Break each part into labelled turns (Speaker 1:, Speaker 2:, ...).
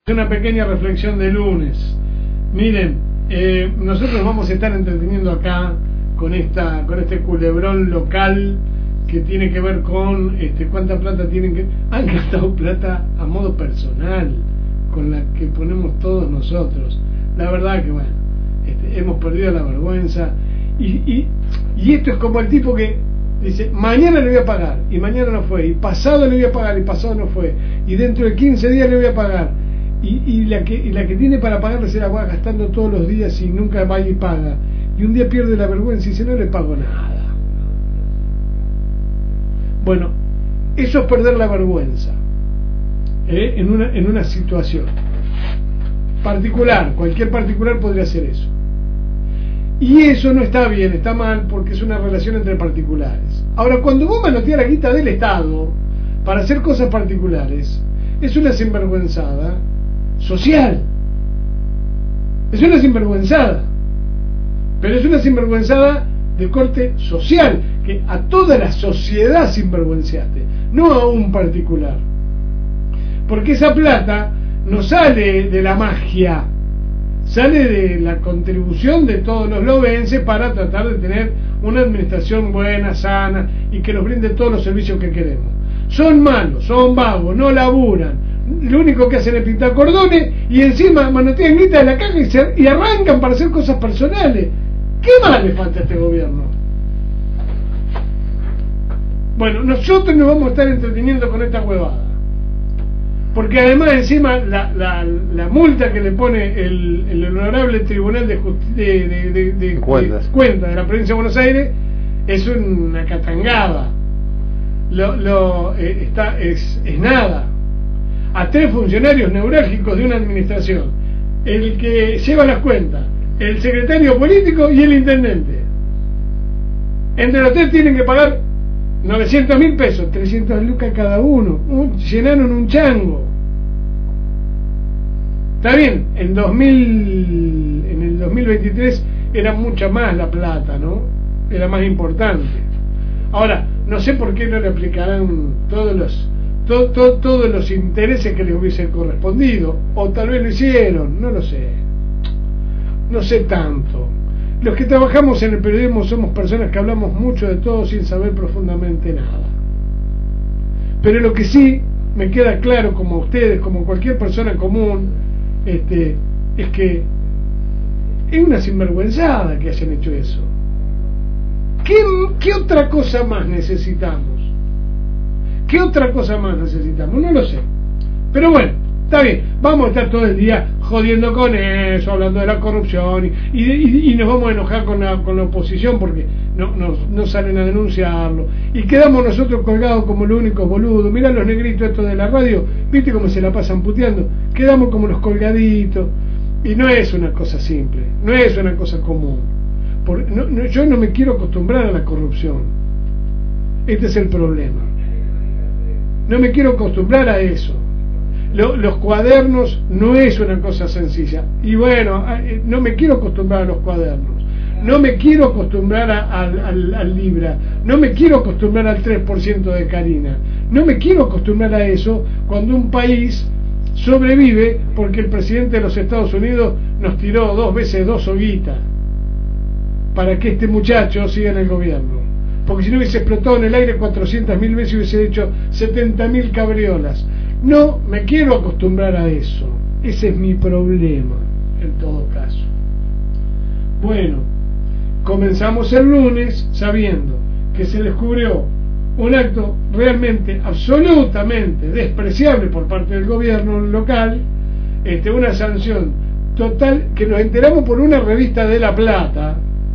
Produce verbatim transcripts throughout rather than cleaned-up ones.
Speaker 1: Una pequeña reflexión de lunes. Miren, eh, nosotros vamos a estar entreteniendo acá con esta, con este culebrón local que tiene que ver con este, cuánta plata tienen que... Han gastado plata a modo personal, con la que ponemos todos nosotros. La verdad que bueno, este, hemos perdido la vergüenza. Y, y, y esto es como el tipo que dice, mañana le voy a pagar, y mañana no fue, y pasado le voy a pagar, y pasado no fue, y dentro de quince días le voy a pagar. Y, y, la que, y la que tiene para pagarle se la va gastando todos los días y nunca va y paga. Y un día pierde la vergüenza y dice, no le pago nada. Bueno, eso es perder la vergüenza, ¿eh? en, una, en una situación particular. Cualquier particular podría hacer eso. Y eso no está bien, está mal, porque es una relación entre particulares. Ahora, cuando vos manoteas la guita del Estado para hacer cosas particulares, es una sinvergüenzada social. Es una sinvergüenzada, pero es una sinvergüenzada de corte social, que a toda la sociedad sinvergüenzaste, no a un particular, porque esa plata no sale de la magia, sale de la contribución de todos los lobenses para tratar de tener una administración buena, sana y que nos brinde todos los servicios que queremos. Son malos, son vagos, no laburan, lo único que hacen es pintar cordones y encima manotean guita de la caja y, se, y arrancan para hacer cosas personales. ¿Qué más le falta a este gobierno? Bueno, nosotros nos vamos a estar entreteniendo con esta huevada, porque además encima la, la, la multa que le pone el, el honorable Tribunal de, Justi de, de, de, de, de Cuentas de la provincia de Buenos Aires es una catangada. Lo, lo, eh, está, es, es nada. A tres funcionarios neurálgicos de una administración, el que lleva las cuentas, el secretario político y el intendente, entre los tres tienen que pagar novecientos mil pesos, trescientos lucas cada uno. Un, llenaron un chango. Está bien, en dos mil, en el dos mil veintitrés era mucha más la plata, ¿no? Era más importante. Ahora, no sé por qué no le aplicarán todos los to, to, todos los intereses que les hubiese correspondido, o tal vez lo hicieron, no lo sé. No sé tanto. Los que trabajamos en el periodismo somos personas que hablamos mucho de todo sin saber profundamente nada. Pero lo que sí me queda claro, como a ustedes, como cualquier persona común, este, es que es una sinvergüenzada que hayan hecho eso. ¿Qué, ¿Qué otra cosa más necesitamos? ¿Qué otra cosa más necesitamos? No lo sé. Pero bueno, está bien, vamos a estar todo el día jodiendo con eso, hablando de la corrupción, y, y, y nos vamos a enojar con la, con la oposición porque no, no, no salen a denunciarlo, y quedamos nosotros colgados como los únicos boludos. Mirá los negritos estos de la radio, viste cómo se la pasan puteando, quedamos como los colgaditos, y no es una cosa simple, no es una cosa común. Por, no, no, yo no me quiero acostumbrar a la corrupción, este es el problema, no me quiero acostumbrar a eso. Los cuadernos no es una cosa sencilla, y bueno, no me quiero acostumbrar a los cuadernos, no me quiero acostumbrar a, a, al, al Libra, no me quiero acostumbrar al tres por ciento de Karina, no me quiero acostumbrar a eso cuando un país sobrevive porque el presidente de los Estados Unidos nos tiró dos veces dos hoguitas para que este muchacho siga en el gobierno, porque si no hubiese explotado en el aire cuatrocientas mil veces y hubiese hecho setenta mil cabriolas. No me quiero acostumbrar a eso, ese es mi problema en todo caso. Bueno, comenzamos el lunes sabiendo que se descubrió un acto realmente absolutamente despreciable por parte del gobierno local, este, una sanción total, que nos enteramos por una revista de La Plata.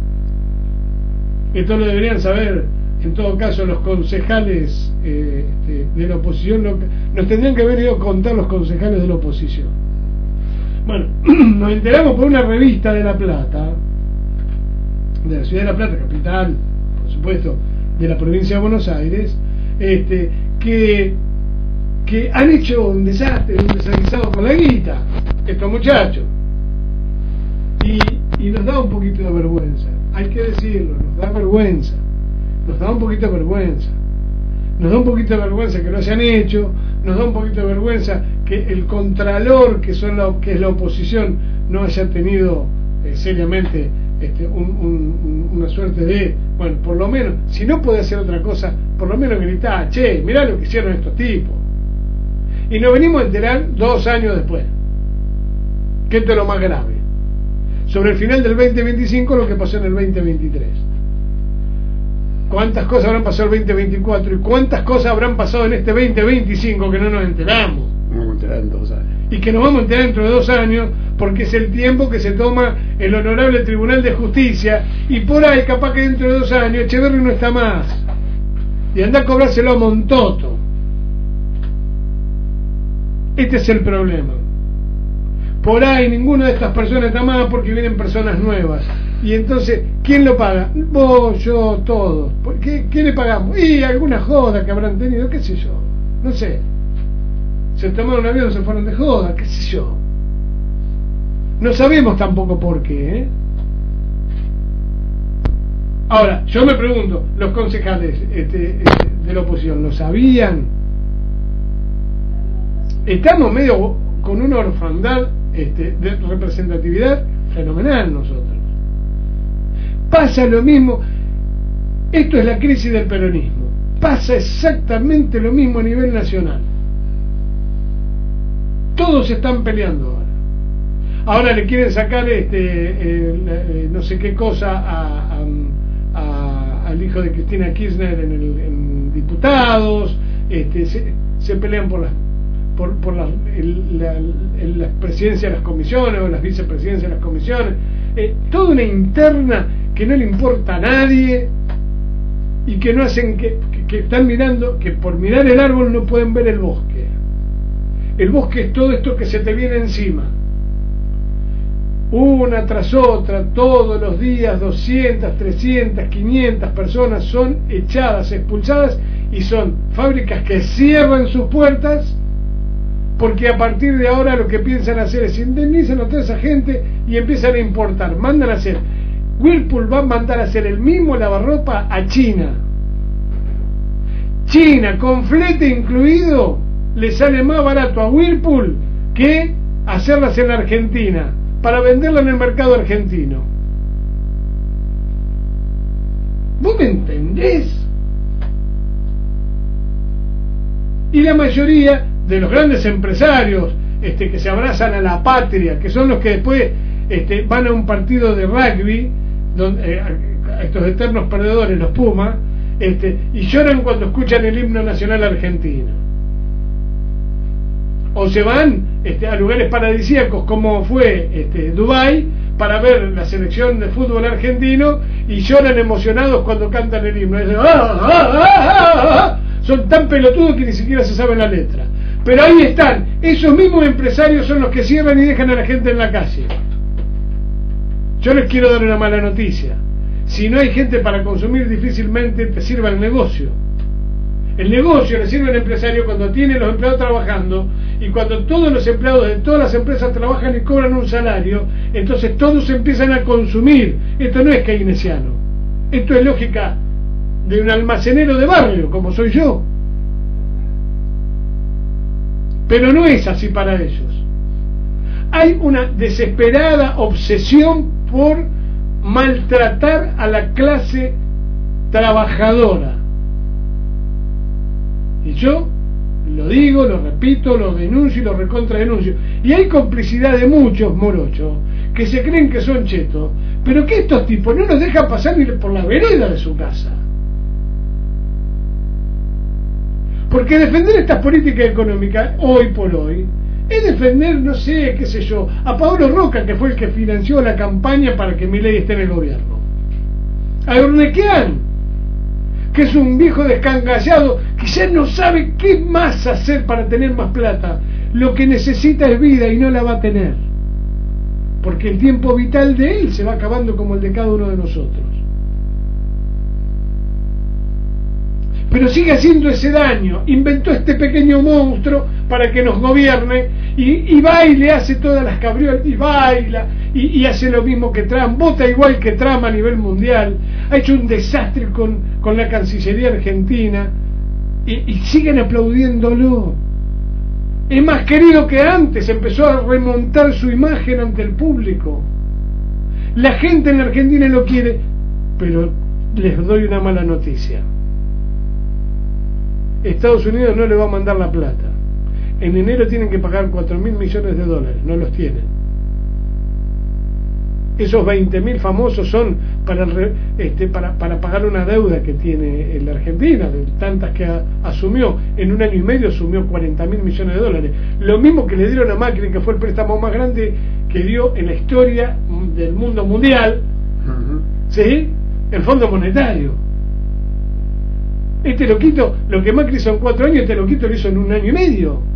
Speaker 1: Esto lo deberían saber en todo caso los concejales eh, este, de la oposición, lo, nos tendrían que haber ido a contar los concejales de la oposición. Bueno, nos enteramos por una revista de La Plata, de la ciudad de La Plata, capital, por supuesto, de la provincia de Buenos Aires, este, que, que han hecho un desastre, un desaguisado con la guita, estos muchachos. Y, y nos da un poquito de vergüenza, hay que decirlo, nos da vergüenza. Nos da un poquito de vergüenza. Nos da un poquito de vergüenza que lo hayan hecho, nos da un poquito de vergüenza que el contralor, que, son la, que es la oposición, no haya tenido eh, seriamente este, un, un, una suerte de, bueno, por lo menos, si no puede hacer otra cosa, por lo menos gritar, che, mirá lo que hicieron estos tipos. Y nos venimos a enterar dos años después, que esto es lo más grave, sobre el final del veinte veinticinco, lo que pasó en el veinte veintitrés. ¿Cuántas cosas habrán pasado el veinte veinticuatro y cuántas cosas habrán pasado en este veinte veinticinco que no nos enteramos?
Speaker 2: No vamos a enterar en dos años.
Speaker 1: Y que nos vamos a enterar dentro de dos años, porque es el tiempo que se toma el Honorable Tribunal de Justicia, y por ahí capaz que dentro de dos años Echeverri no está más y anda a cobrárselo a Montoto. Este es el problema. Por ahí ninguna de estas personas está más porque vienen personas nuevas. Y entonces, ¿quién lo paga? Vos, yo, todos. ¿Por qué, ¿Qué le pagamos? Y alguna joda que habrán tenido, qué sé yo. No sé. Se tomaron un avión, se fueron de joda, qué sé yo. No sabemos tampoco por qué, ¿eh? Ahora, yo me pregunto, los concejales este, este, de la oposición, ¿lo sabían? Estamos medio con una orfandad este, de representatividad fenomenal nosotros. Pasa lo mismo, esto es la crisis del peronismo, pasa exactamente lo mismo a nivel nacional. Todos se están peleando ahora. Ahora le quieren sacar este eh, eh, no sé qué cosa a, a, a, al hijo de Cristina Kirchner en, el, en diputados, este, se, se pelean por las por, por la, el, la, el, la presidencia de las comisiones o las vicepresidencias de las comisiones, eh, toda una interna que no le importa a nadie y que no hacen que, que, que están mirando, que por mirar el árbol no pueden ver el bosque. El bosque es todo esto que se te viene encima, una tras otra, todos los días doscientas, trescientas, quinientas personas son echadas, expulsadas, y son fábricas que cierran sus puertas porque a partir de ahora lo que piensan hacer es indemnizan a toda esa gente y empiezan a importar, mandan a hacer, Whirlpool va a mandar a hacer el mismo lavarropa a China. China, con flete incluido, le sale más barato a Whirlpool que hacerlas en la Argentina para venderla en el mercado argentino. ¿Vos me entendés? Y la mayoría de los grandes empresarios este, que se abrazan a la patria, que son los que después este, van a un partido de rugby, donde, eh, estos eternos perdedores, los Pumas, este, y lloran cuando escuchan el himno nacional argentino. O se van este, a lugares paradisíacos como fue este, Dubái para ver la selección de fútbol argentino y lloran emocionados cuando cantan el himno. Dicen, ¡ah, ah, ah, ah, ah! Son tan pelotudos que ni siquiera se saben la letra. Pero ahí están, esos mismos empresarios son los que cierran y dejan a la gente en la calle. Yo les quiero dar una mala noticia. Si no hay gente para consumir, difícilmente te sirva el negocio. El negocio le sirve al empresario cuando tiene los empleados trabajando, y cuando todos los empleados de todas las empresas trabajan y cobran un salario, entonces todos empiezan a consumir. Esto no es keynesiano, esto es lógica de un almacenero de barrio como soy yo, pero no es así para ellos. Hay una desesperada obsesión por maltratar a la clase trabajadora, y yo lo digo, lo repito, lo denuncio y lo recontradenuncio. Y hay complicidad de muchos morochos que se creen que son chetos, pero que estos tipos no los dejan pasar ni por la vereda de su casa. Porque defender estas políticas económicas hoy por hoy es defender, no sé, qué sé yo, a Pablo Roca, que fue el que financió la campaña para que Milei esté en el gobierno, a Urnequian, que es un viejo descangallado que ya no sabe qué más hacer para tener más plata. Lo que necesita es vida y no la va a tener, porque el tiempo vital de él se va acabando como el de cada uno de nosotros. Pero sigue haciendo ese daño. Inventó este pequeño monstruo para que nos gobierne, y, y va y le hace todas las cabriolas, y baila y, y hace lo mismo que Trump, vota igual que Trump a nivel mundial, ha hecho un desastre con, con la Cancillería argentina, y, y siguen aplaudiéndolo. Es más querido que antes, empezó a remontar su imagen ante el público. La gente en la Argentina lo quiere, pero les doy una mala noticia. Estados Unidos no le va a mandar la plata. En enero tienen que pagar cuatro mil millones de dólares, no los tienen. Esos veinte mil famosos son para, este, para, para pagar una deuda que tiene la Argentina, de tantas que a, asumió. En un año y medio asumió cuarenta mil millones de dólares. Lo mismo que le dieron a Macri, que fue el préstamo más grande que dio en la historia del mundo mundial. Uh-huh. ¿Sí? El Fondo Monetario. Este loquito, lo que Macri hizo en cuatro años, este loquito lo hizo en un año y medio.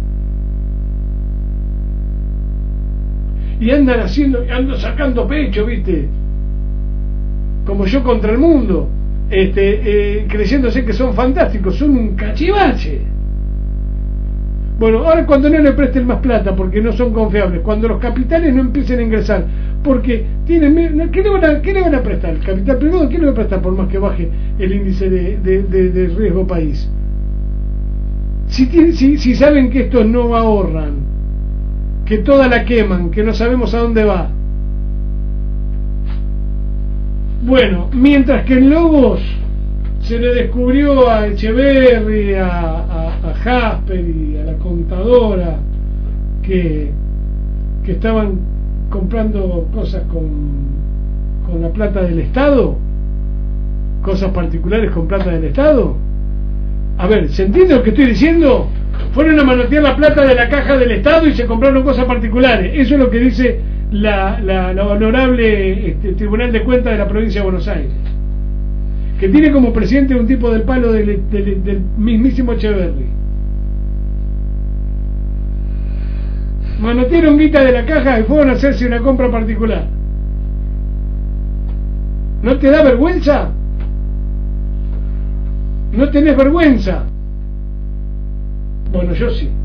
Speaker 1: Y andan haciendo, andan sacando pecho, ¿viste? Como yo contra el mundo, este, eh, creyéndose que son fantásticos, son un cachivache. Bueno, ahora cuando no le presten más plata porque no son confiables, cuando los capitales no empiecen a ingresar, porque tienen, ¿qué le van a, qué le van a prestar? ¿El capital privado qué le va a prestar por más que baje el índice de, de, de, de riesgo país? Si, tiene, si, si saben que estos no ahorran, que toda la queman, que no sabemos a dónde va. Bueno, mientras que en Lobos se le descubrió a Echeverri, a, a, a Jasper y a la contadora que, que estaban comprando cosas con, con la plata del Estado, cosas particulares con plata del Estado. A ver, ¿se entiende lo que estoy diciendo? Fueron a manotear la plata de la caja del Estado y se compraron cosas particulares. Eso es lo que dice la, la, la honorable este, Tribunal de Cuentas de la provincia de Buenos Aires, que tiene como presidente un tipo del palo del, del, del mismísimo Echeverri. Manotearon guita de la caja y fueron a hacerse una compra particular. ¿No te da vergüenza? ¿No tenés vergüenza? Bueno, yo sí.